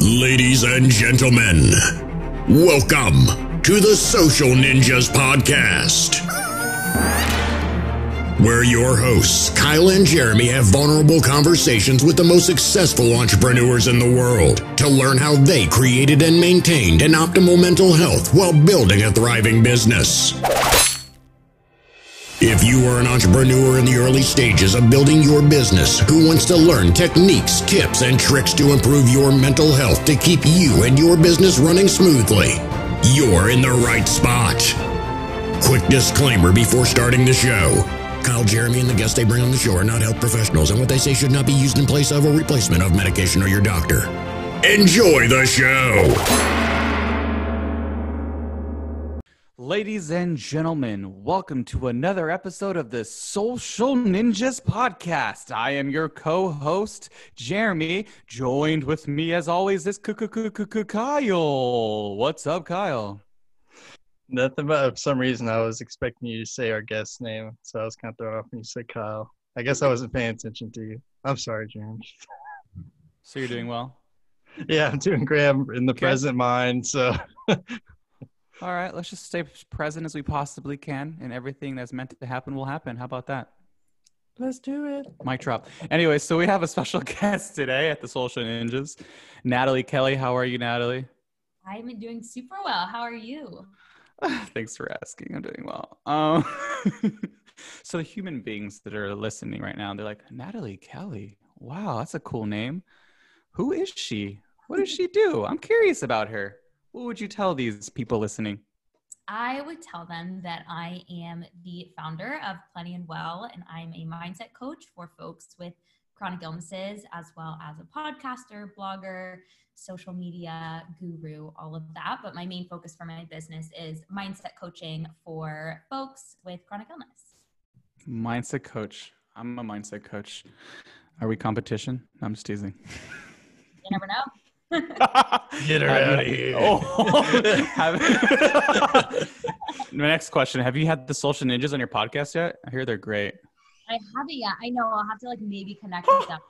Ladies and gentlemen, welcome to the Social Ninjas Podcast, where your hosts, Kyle and Jeremy, have vulnerable conversations with the most successful entrepreneurs in the world to learn how they created and maintained an optimal mental health while building a thriving business. If you are an entrepreneur in the early stages of building your business who wants to learn techniques, tips, and tricks to improve your mental health to keep you and your business running smoothly, you're in the right spot. Quick disclaimer before starting the show. Kyle, Jeremy, and the guests they bring on the show are not health professionals, and what they say should not be used in place of or replacement of medication or your doctor. Enjoy the show! Ladies and gentlemen, welcome to another episode of the Social Ninjas Podcast. I am your co-host, Jeremy. Joined with me, as always, is Kyle. What's up, Kyle? Nothing, but for some reason I was expecting you to say our guest's name, so I was kind of thrown off when you said Kyle. I guess I wasn't paying attention to you. I'm sorry, Jeremy. So you're doing well? Yeah, I'm doing great. I'm in the present mind, so... All right, let's just stay present as we possibly can, and everything that's meant to happen will happen. How about that? Let's do it. Mic drop. Anyway, so we have a special guest today at the Social Ninjas, Natalie Kelly. How are you, Natalie? I'm doing super well. How are you? Thanks for asking. I'm doing well. So the human beings that are listening right now, they're like, Natalie Kelly. Wow, that's a cool name. Who is she? What does she do? I'm curious about her. What would you tell these people listening? I would tell them that I am the founder of Plenty and Well, and I'm a mindset coach for folks with chronic illnesses, as well as a podcaster, blogger, social media guru, all of that. But my main focus for my business is mindset coaching for folks with chronic illness. Mindset coach. I'm a mindset coach. Are we competition? I'm just teasing. You never know. Get her out of here. My next question. Have you had the Social Ninjas on your podcast yet? I hear they're great. I haven't yet. I know. I'll have to maybe connect with them.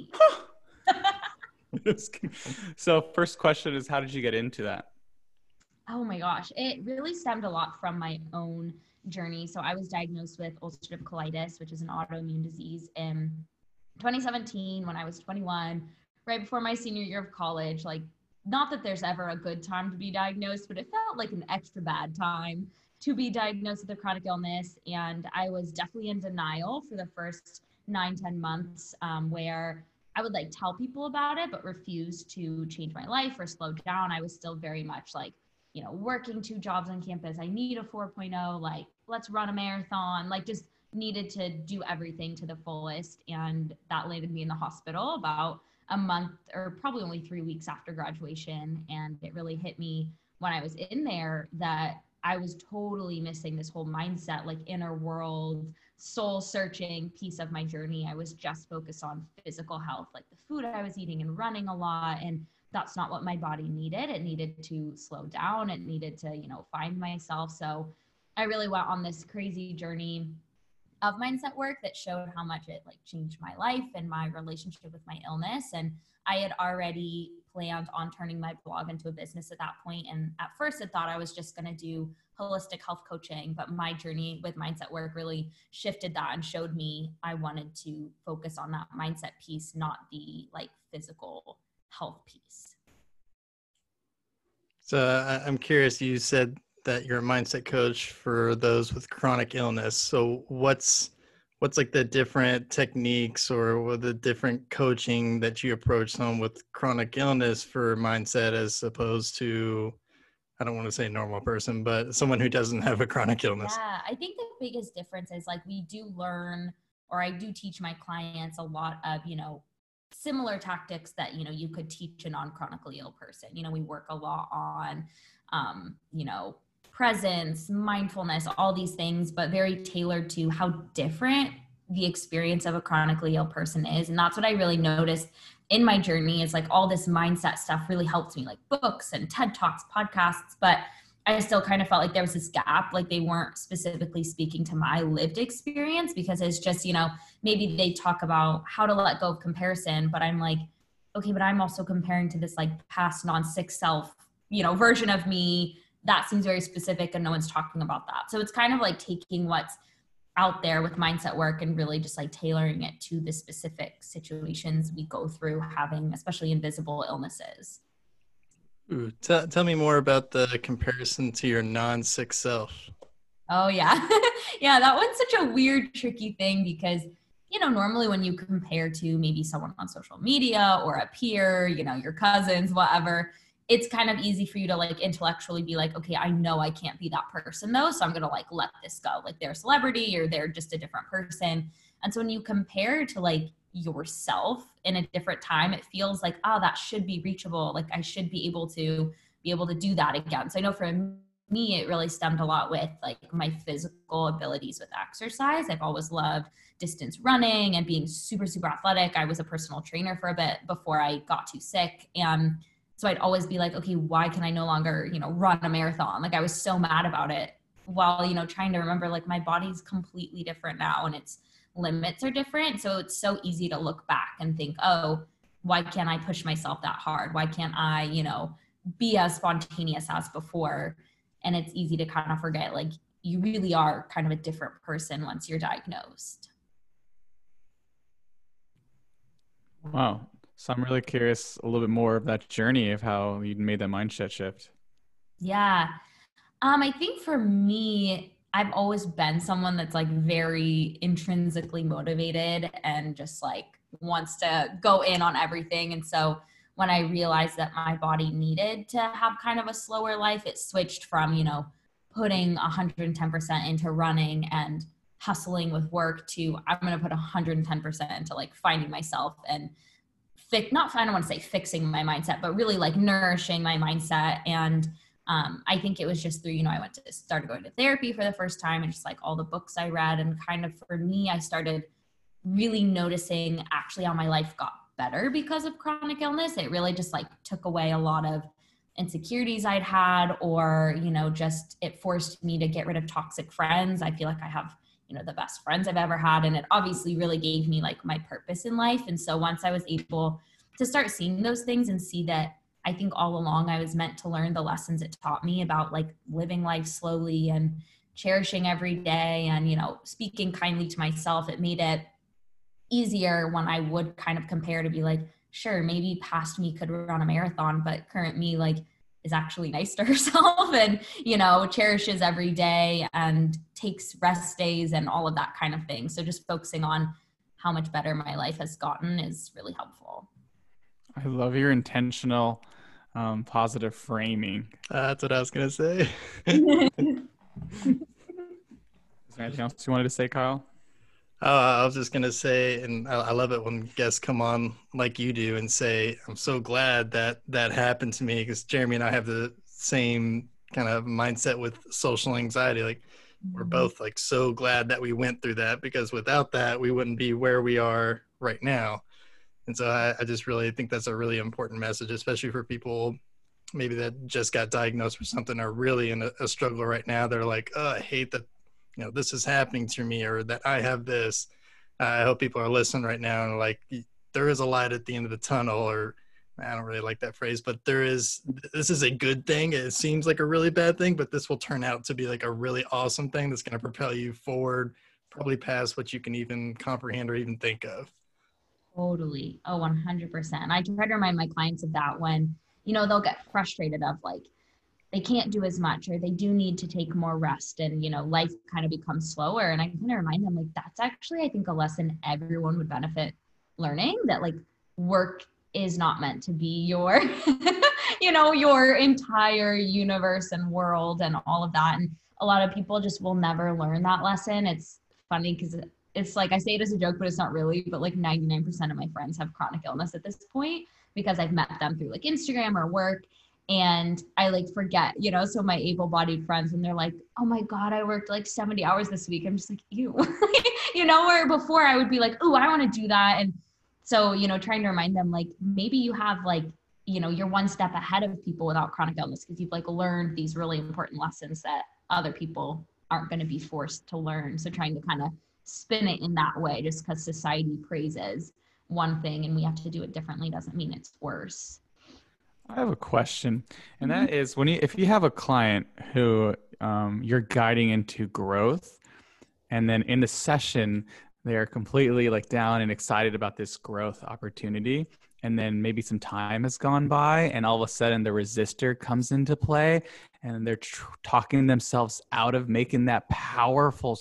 So first question is, how did you get into that? Oh my gosh. It really stemmed a lot from my own journey. So I was diagnosed with ulcerative colitis, which is an autoimmune disease, in 2017 when I was 21. Right before my senior year of college. Not that there's ever a good time to be diagnosed, but it felt like an extra bad time to be diagnosed with a chronic illness. And I was definitely in denial for the first 9-10 months, where I would tell people about it, but refuse to change my life or slow down. I was still very much working 2 jobs on campus. I need a 4.0, let's run a marathon, just needed to do everything to the fullest. And that landed me in the hospital about a month or probably only 3 weeks after graduation. And it really hit me when I was in there that I was totally missing this whole mindset, inner world, soul searching piece of my journey. I was just focused on physical health, the food I was eating and running a lot. And that's not what my body needed. It needed to slow down. It needed to, find myself. So I really went on this crazy journey of mindset work that showed how much it changed my life and my relationship with my illness. And I had already planned on turning my blog into a business at that point. And at first I thought I was just going to do holistic health coaching, but my journey with mindset work really shifted that and showed me I wanted to focus on that mindset piece, not the physical health piece. So I'm curious, you said that you're a mindset coach for those with chronic illness. So what's the different techniques or the different coaching that you approach someone with chronic illness for mindset as opposed to, I don't want to say normal person, but someone who doesn't have a chronic illness? Yeah, I think the biggest difference is we do learn, or I do teach my clients a lot of, similar tactics that, you could teach a non-chronically ill person. We work a lot on, presence, mindfulness, all these things, but very tailored to how different the experience of a chronically ill person is. And that's what I really noticed in my journey is all this mindset stuff really helped me, books and TED Talks, podcasts, but I still kind of felt like there was this gap, they weren't specifically speaking to my lived experience because it's just, maybe they talk about how to let go of comparison, but I'm okay, but I'm also comparing to this like past non-sick self, version of me that seems very specific and no one's talking about that. So it's kind of like taking what's out there with mindset work and really just like tailoring it to the specific situations we go through having, especially invisible illnesses. Ooh, tell me more about the comparison to your non-sick self. Oh yeah. Yeah, that one's such a weird, tricky thing because, normally when you compare to maybe someone on social media or a peer, your cousins, whatever, it's kind of easy for you to like intellectually be like, okay, I know I can't be that person though. So I'm going to like let this go. Like they're a celebrity or they're just a different person. And so when you compare to like yourself in a different time, it feels like, oh, that should be reachable. Like I should be able to do that again. So I know for me, it really stemmed a lot with like my physical abilities with exercise. I've always loved distance running and being super, super athletic. I was a personal trainer for a bit before I got too sick. And so I'd always be like, okay, why can I no longer, run a marathon? Like I was so mad about it while, trying to remember like my body's completely different now and its limits are different. So it's so easy to look back and think, oh, why can't I push myself that hard? Why can't I, be as spontaneous as before? And it's easy to kind of forget, like you really are kind of a different person once you're diagnosed. Wow. So I'm really curious a little bit more of that journey of how you made that mindset shift. Yeah. I think for me, I've always been someone that's like very intrinsically motivated and just like wants to go in on everything. And so when I realized that my body needed to have kind of a slower life, it switched from, putting 110% into running and hustling with work to I'm going to put 110% into like finding myself and I don't want to say fixing my mindset, but really like nourishing my mindset. And I think it was just through, I started going to therapy for the first time and just like all the books I read. And kind of for me, I started really noticing actually how my life got better because of chronic illness. It really just like took away a lot of insecurities I'd had, or, just it forced me to get rid of toxic friends. I feel like I have, the best friends I've ever had. And it obviously really gave me like my purpose in life. And so once I was able to start seeing those things and see that I think all along I was meant to learn the lessons it taught me about like living life slowly and cherishing every day and, speaking kindly to myself, it made it easier when I would kind of compare to be like, sure, maybe past me could run a marathon, but current me like is actually nice to herself and, cherishes every day and takes rest days and all of that kind of thing. So just focusing on how much better my life has gotten is really helpful. I love your intentional, positive framing. That's what I was going to say. Is there anything else you wanted to say, Kyle? I was just going to say, and I love it when guests come on like you do and say, I'm so glad that happened to me, because Jeremy and I have the same kind of mindset with social anxiety. Like we're both like so glad that we went through that, because without that, we wouldn't be where we are right now. And so I just really think that's a really important message, especially for people maybe that just got diagnosed with something or really in a struggle right now. They're like, oh, I hate that, this is happening to me, or that I have this. I hope people are listening right now and like, there is a light at the end of the tunnel, or I don't really like that phrase, but this is a good thing. It seems like a really bad thing, but this will turn out to be like a really awesome thing that's going to propel you forward, probably past what you can even comprehend or even think of. Totally. Oh, 100%. I try to remind my clients of that when, they'll get frustrated of like, they can't do as much, or they do need to take more rest, and, life kind of becomes slower. And I kind of remind them like, that's actually, I think, a lesson everyone would benefit learning, that like work is not meant to be your, your entire universe and world and all of that. And a lot of people just will never learn that lesson. It's funny because it's like, I say it as a joke, but it's not really, but like 99% of my friends have chronic illness at this point because I've met them through like Instagram or work. And I like forget, so my able-bodied friends, and they're like, oh my God, I worked like 70 hours this week. I'm just like, ew, where before I would be like, oh, I want to do that. And so, trying to remind them like, maybe you have like, you're one step ahead of people without chronic illness because you've like learned these really important lessons that other people aren't going to be forced to learn. So trying to kind of spin it in that way, just because society praises one thing and we have to do it differently doesn't mean it's worse. I have a question, and that is if you have a client who you're guiding into growth, and then in the session they're completely like down and excited about this growth opportunity, and then maybe some time has gone by, and all of a sudden the resistor comes into play, and they're talking themselves out of making that powerful,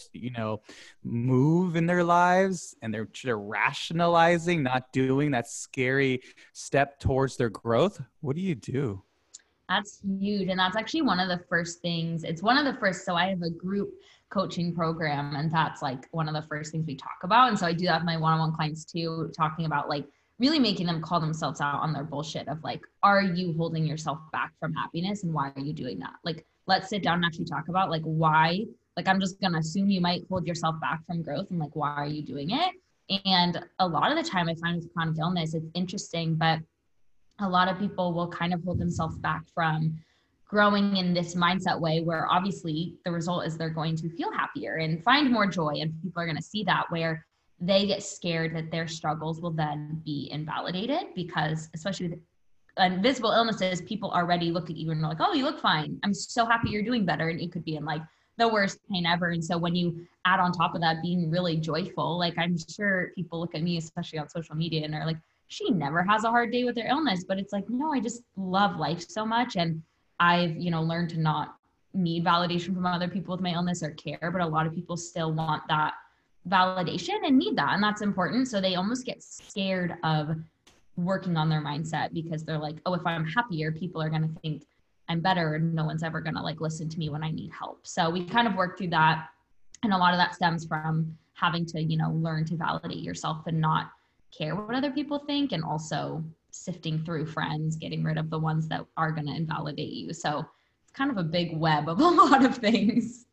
move in their lives, and they're rationalizing not doing that scary step towards their growth. What do you do? That's huge. And that's actually one of the first things. It's one of the first. So I have a group coaching program, and that's like one of the first things we talk about. And so I do that with my one-on-one clients too, talking about like really making them call themselves out on their bullshit of like, are you holding yourself back from happiness, and why are you doing that? Like, let's sit down and actually talk about like why. Like, I'm just going to assume you might hold yourself back from growth, and like, why are you doing it? And a lot of the time I find with chronic illness, it's interesting, but a lot of people will kind of hold themselves back from growing in this mindset way, where obviously the result is they're going to feel happier and find more joy, and people are going to see that, where they get scared that their struggles will then be invalidated, because especially with invisible illnesses, people already look at you and are like, oh, you look fine. I'm so happy you're doing better. And it could be in like the worst pain ever. And so when you add on top of that being really joyful, like I'm sure people look at me, especially on social media, and are like, she never has a hard day with their illness. But it's like, no, I just love life so much. And I've, learned to not need validation from other people with my illness or care, but a lot of people still want that validation and need that. And that's important. So they almost get scared of working on their mindset, because they're like, oh, if I'm happier, people are going to think I'm better, and no one's ever going to like listen to me when I need help. So we kind of work through that. And a lot of that stems from having to, learn to validate yourself and not care what other people think, and also sifting through friends, getting rid of the ones that are going to invalidate you. So it's kind of a big web of a lot of things.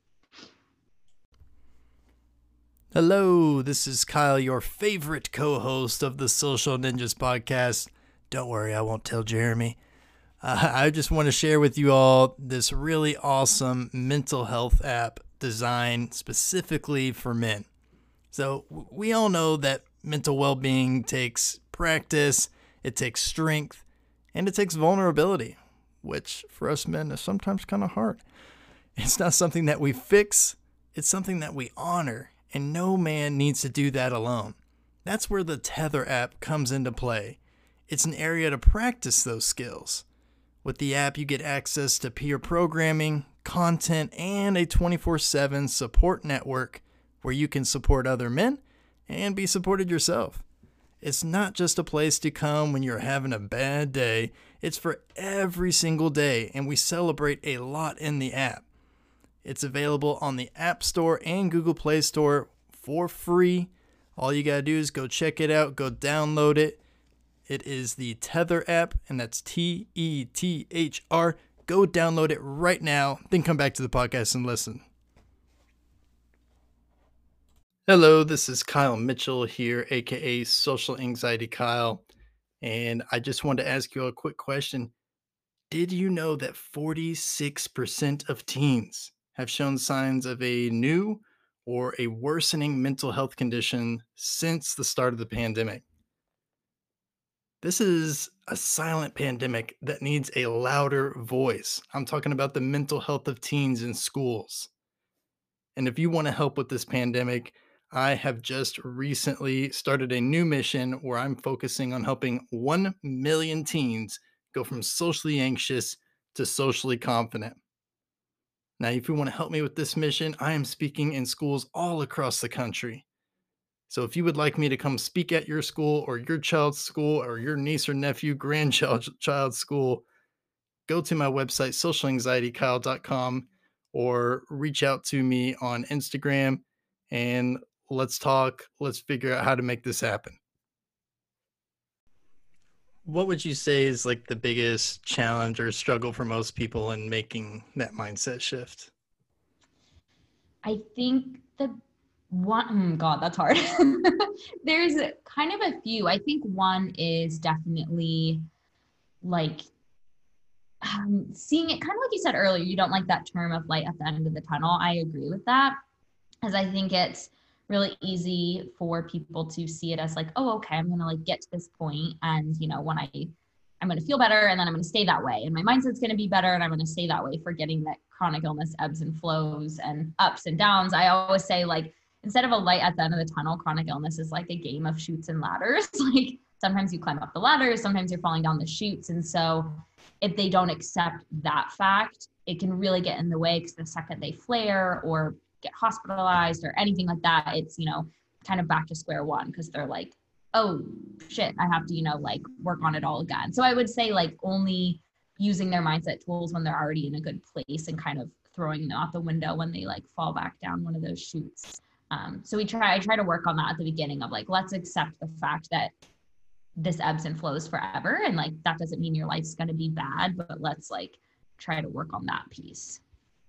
Hello, this is Kyle, your favorite co-host of the Social Ninjas podcast. Don't worry, I won't tell Jeremy. I just want to share with you all this really awesome mental health app designed specifically for men. So we all know that mental well-being takes practice, it takes strength, and it takes vulnerability, which for us men is sometimes kind of hard. It's not something that we fix, it's something that we honor. And no man needs to do that alone. That's where the Tether app comes into play. It's an area to practice those skills. With the app, you get access to peer programming, content, and a 24/7 support network where you can support other men and be supported yourself. It's not just a place to come when you're having a bad day. It's for every single day, and we celebrate a lot in the app. It's available on the App Store and Google Play Store for free. All you gotta do is go check it out, go download it. It is the Tether app, and that's TETHR. Go download it right now, then come back to the podcast and listen. Hello, this is Kyle Mitchell here, aka Social Anxiety Kyle, and I just wanted to ask you a quick question. Did you know that 46% of teens have shown signs of a new or a worsening mental health condition since the start of the pandemic? This is a silent pandemic that needs a louder voice. I'm talking about the mental health of teens in schools. And if you want to help with this pandemic, I have just recently started a new mission where I'm focusing on helping 1 million teens go from socially anxious to socially confident. Now, if you want to help me with this mission, I am speaking in schools all across the country. So if you would like me to come speak at your school or your child's school or your niece or nephew, grandchild's school, go to my website, socialanxietykyle.com, or reach out to me on Instagram and let's talk. Let's figure out how to make this happen. What would you say is like the biggest challenge or struggle for most people in making that mindset shift? I think the one, God, that's hard. There's kind of a few. I think one is definitely like seeing it kind of like you said earlier, you don't like that term of light at the end of the tunnel. I agree with that, as I think it's really easy for people to see it as like, oh, okay, I'm going to like get to this point. And, you know, when I'm going to feel better and then I'm going to stay that way. And my mindset's going to be better and I'm going to stay that way, forgetting that chronic illness ebbs and flows and ups and downs. I always say, like, instead of a light at the end of the tunnel, chronic illness is like a game of chutes and ladders. Like sometimes you climb up the ladders, sometimes you're falling down the chutes. And so if they don't accept that fact, it can really get in the way, because the second they flare or get hospitalized or anything like that, it's, you know, kind of back to square one, because they're like, oh shit, I have to, you know, like work on it all again. So I would say like only using their mindset tools when they're already in a good place, and kind of throwing them out the window when they like fall back down one of those chutes. So I try to work on that at the beginning of like, let's accept the fact that this ebbs and flows forever. And like, that doesn't mean your life's going to be bad, but let's like try to work on that piece.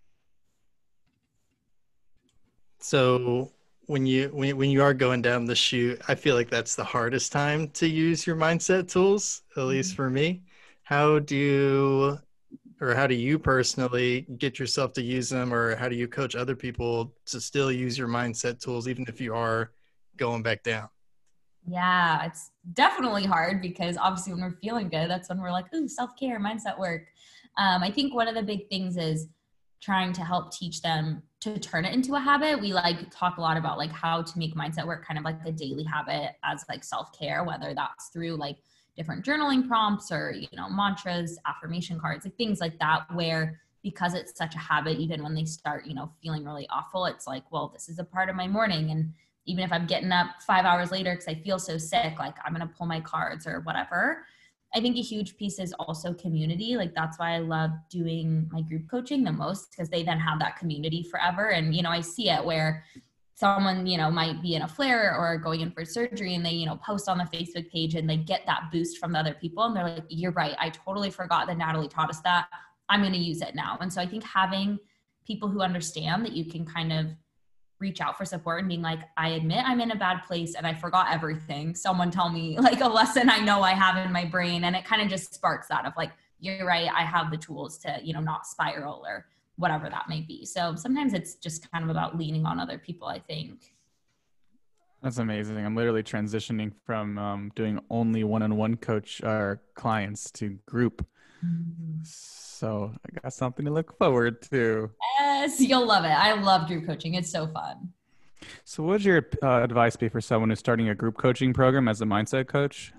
So when you are going down the chute, I feel like that's the hardest time to use your mindset tools, at least for me. How do you personally get yourself to use them, or how do you coach other people to still use your mindset tools even if you are going back down? Yeah, it's definitely hard, because obviously when we're feeling good, that's when we're like, ooh, self-care, mindset work. I think one of the big things is trying to help teach them to turn it into a habit. We like talk a lot about like how to make mindset work kind of like a daily habit as like self-care, whether that's through like different journaling prompts or, you know, mantras, affirmation cards, like things like that, where because it's such a habit, even when they start, you know, feeling really awful, it's like, well, this is a part of my morning. And even if I'm getting up 5 hours later because I feel so sick, like I'm going to pull my cards or whatever. I think a huge piece is also community. Like that's why I love doing my group coaching the most, because they then have that community forever. And, you know, I see it where someone, you know, might be in a flare or going in for surgery, and they, you know, post on the Facebook page and they get that boost from the other people. And they're like, you're right, I totally forgot that Natalie taught us that. I'm going to use it now. And so I think having people who understand that you can kind of reach out for support and being like, I admit I'm in a bad place and I forgot everything. Someone tell me like a lesson I know I have in my brain. And it kind of just sparks that of like, you're right, I have the tools to, you know, not spiral or whatever that may be. So sometimes it's just kind of about leaning on other people, I think. That's amazing. I'm literally transitioning from doing only one-on-one coach our clients to group. So I got something to look forward to. Yes, you'll love it. I love group coaching. It's so fun. So what would your advice be for someone who's starting a group coaching program as a mindset coach?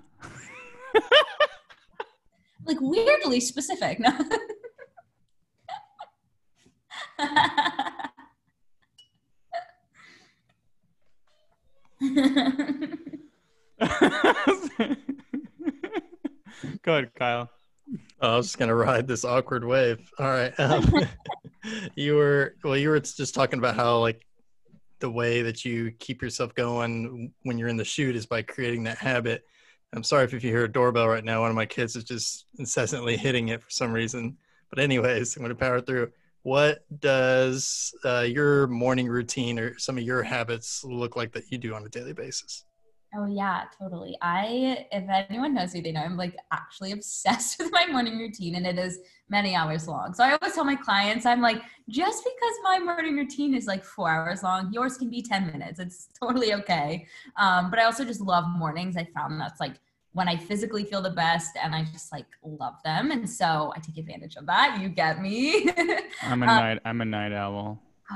Like weirdly specific. No. Go ahead, Kyle. Oh, I was just going to ride this awkward wave. All right. You were just talking about how like the way that you keep yourself going when you're in the chute is by creating that habit. I'm sorry if you hear a doorbell right now. One of my kids is just incessantly hitting it for some reason. But anyways, I'm going to power through. What does your morning routine or some of your habits look like that you do on a daily basis? Oh yeah, totally. If anyone knows me, they know I'm like actually obsessed with my morning routine, and it is many hours long. So I always tell my clients, I'm like, just because my morning routine is like 4 hours long, yours can be 10 minutes. It's totally okay. But I also just love mornings. I found that's like when I physically feel the best, and I just like love them. And so I take advantage of that. You get me. I'm a night owl.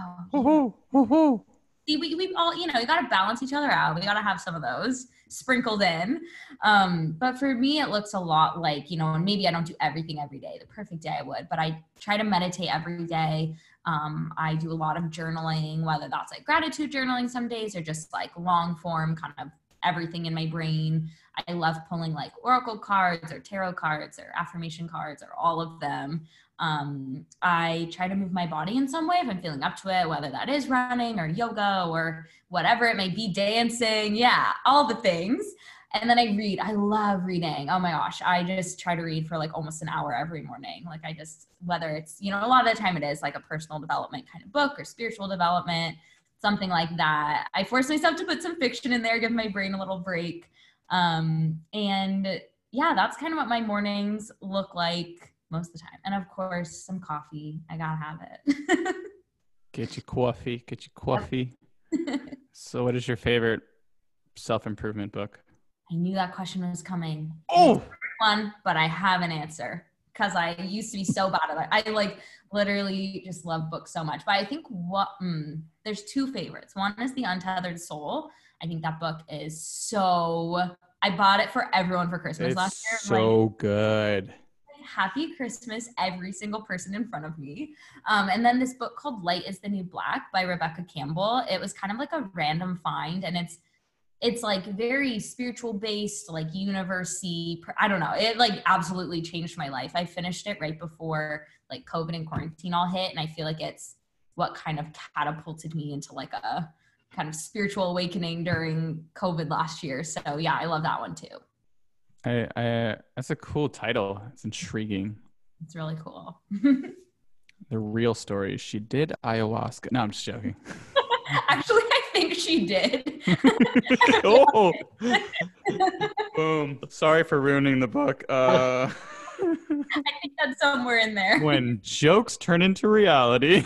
Oh. See, we all, you know, you got to balance each other out. We got to have some of those sprinkled in. But for me, it looks a lot like, you know, and maybe I don't do everything every day. The perfect day I would, but I try to meditate every day. I do a lot of journaling, whether that's like gratitude journaling some days or just like long form, kind of everything in my brain. I love pulling like oracle cards or tarot cards or affirmation cards or all of them. I try to move my body in some way if I'm feeling up to it, whether that is running or yoga or whatever it may be, dancing. Yeah, all the things. And then I read. I love reading. Oh my gosh. I just try to read for like almost an hour every morning. Like I just, whether it's, you know, a lot of the time it is like a personal development kind of book or spiritual development, something like that. I force myself to put some fiction in there, give my brain a little break. And yeah, that's kind of what my mornings look like most of the time. And of course, some coffee. I gotta have it. Get your coffee. So what is your favorite self-improvement book? I knew that question was coming. Oh, One, but I have an answer because I used to be so bad at it. I like literally just love books so much. But I think there's two favorites. One is The Untethered Soul. I think that book is so. I bought it for everyone for Christmas last year. So good. Happy Christmas, every single person in front of me. And then this book called Light is the New Black by Rebecca Campbell. It was kind of like a random find, and it's like very spiritual based, like university. I don't know. It like absolutely changed my life. I finished it right before like COVID and quarantine all hit. And I feel like it's what kind of catapulted me into like a kind of spiritual awakening during COVID last year. So yeah, I love that one too. That's a cool title. It's intriguing. It's really cool. The real story. She did ayahuasca. No, I'm just joking. Actually, I think she did. Oh, boom. Sorry for ruining the book. I think that's somewhere in there. When jokes turn into reality.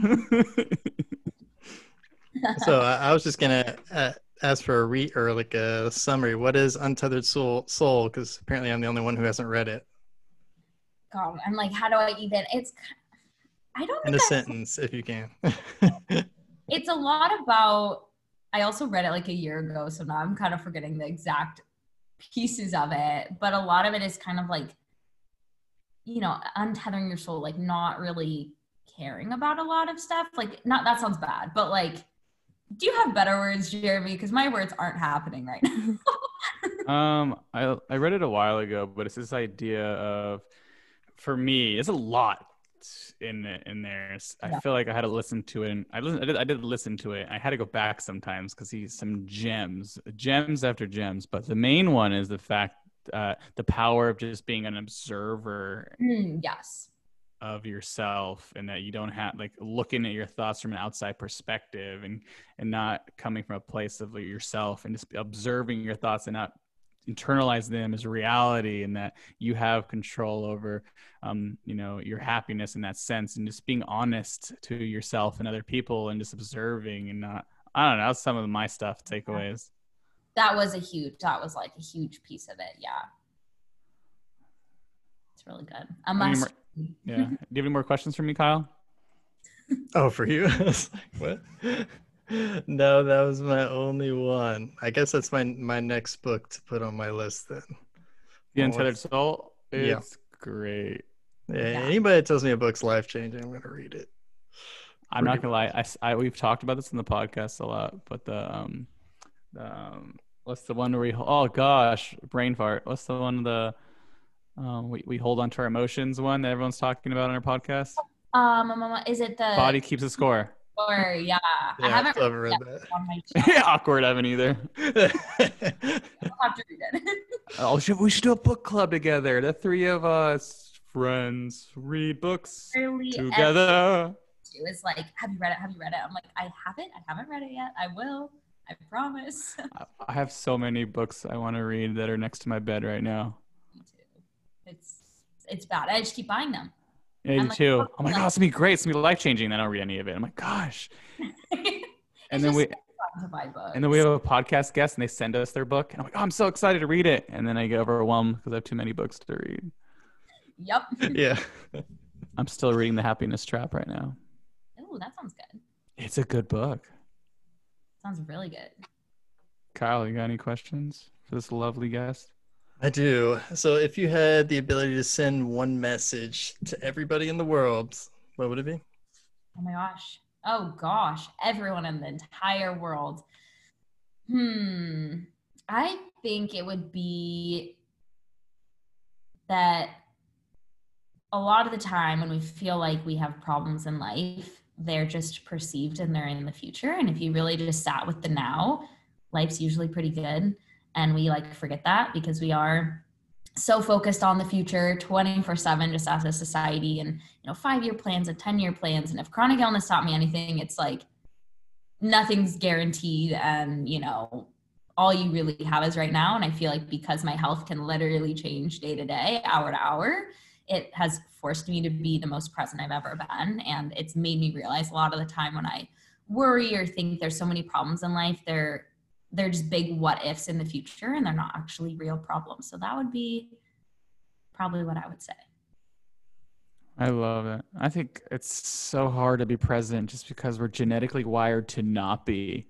So I was just gonna ask for a summary. What is Untethered Soul? Because apparently I'm the only one who hasn't read it. God, I'm like, how do I even? I don't. In a sentence, if you can. It's a lot about. I also read it like a year ago, so now I'm kind of forgetting the exact pieces of it. But a lot of it is kind of like, untethering your soul, like not really caring about a lot of stuff. Like, not that sounds bad, but like. Do you have better words, Jeremy? Because my words aren't happening right now. I read it a while ago, but it's this idea of, for me, it's a lot in there. I feel like I had to listen to it, and I did listen to it. I had to go back sometimes because he's some gems after gems. But the main one is the fact, the power of just being an observer. Yes. Of yourself, and that you don't have like looking at your thoughts from an outside perspective and not coming from a place of yourself, and just observing your thoughts and not internalize them as reality, and that you have control over your happiness in that sense, and just being honest to yourself and other people, and just observing and not, I don't know, that's some of my takeaways. That was like a huge piece of it. Yeah, it's really good. Yeah. Do you have any more questions for me, Kyle? Oh, for you? I was like, what? No, that was my only one. I guess that's my next book to put on my list then. The Untethered Soul? It's great. Yeah, anybody that tells me a book's life-changing, I'm going to read it. I'm not going to lie. We've talked about this in the podcast a lot, but the what's the one where oh gosh, brain fart. What's the one we hold on to our emotions one that everyone's talking about on our podcast? Is it the Body Keeps a Score? Or yeah, I haven't read that. On my Awkward, I haven't either. I'll have to read it. We should do a book club together. The three of us, friends, read books together. It was like, have you read it? I'm like, I haven't read it yet. I will. I promise. I have so many books I want to read that are next to my bed right now. It's bad. I just keep buying them. Yeah, you too. I'm like, oh, it's gonna be great. It's gonna be life changing. I don't read any of it. I'm like, gosh. And then we have a podcast guest, and they send us their book, and I'm like, oh, I'm so excited to read it. And then I get overwhelmed because I have too many books to read. Yep. Yeah. I'm still reading The Happiness Trap right now. Oh, that sounds good. It's a good book. Sounds really good. Kyle, you got any questions for this lovely guest? I do. So if you had the ability to send one message to everybody in the world, what would it be? Oh my gosh. Oh gosh. Everyone in the entire world. I think it would be that a lot of the time when we feel like we have problems in life, they're just perceived and they're in the future. And if you really just sat with the now, life's usually pretty good. And we forget that because we are so focused on the future 24/7 just as a society, and 5-year plans and 10-year plans. And if chronic illness taught me anything, it's like nothing's guaranteed, and all you really have is right now. And I feel like because my health can literally change day to day, hour to hour, it has forced me to be the most present I've ever been. And it's made me realize a lot of the time when I worry or think there's so many problems in life. They're just big what ifs in the future, and they're not actually real problems. So that would be probably what I would say. I love it. I think it's so hard to be present just because we're genetically wired to not be.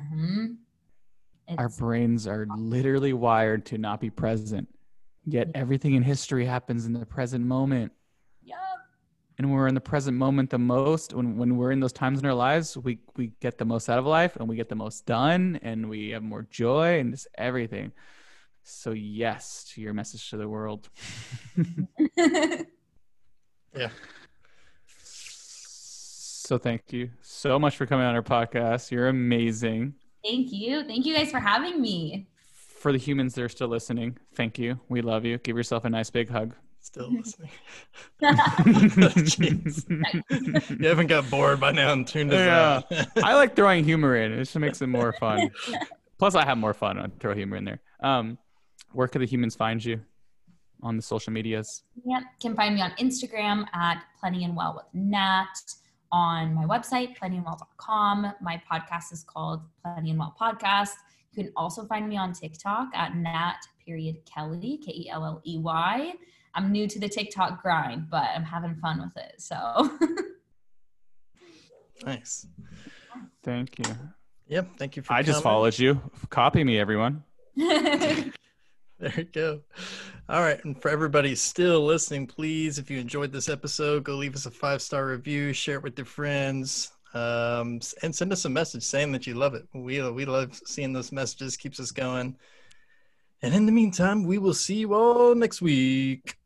Our brains are literally wired to not be present. Yet everything in history happens in the present moment. Yep. And we're in the present moment the most. When we're in those times in our lives, we get the most out of life, and we get the most done, and we have more joy and just everything. So yes to your message to the world. Yeah. So thank you so much for coming on our podcast. You're amazing. Thank you. Thank you guys for having me. For the humans that are still listening, thank you. We love you. Give yourself a nice big hug. Still listening. Jeez. You haven't got bored by now and tuned us out. I like throwing humor in. It just makes it more fun. Plus, I have more fun when I throw humor in there. Where could the humans find you on the social medias? Yeah, can find me on Instagram at Plenty and Well with Nat, on my website, plentyandwell.com. My podcast is called Plenty and Well Podcast. You can also find me on TikTok at Nat.Kelly, Kelley. I'm new to the TikTok grind, but I'm having fun with it. So Nice. Thank you. Yep. Thank you for I just followed you. Copy me, everyone. There you go. All right. And for everybody still listening, please, if you enjoyed this episode, go leave us a 5-star review, share it with your friends, and send us a message saying that you love it. We love seeing those messages, keeps us going. And in the meantime, we will see you all next week.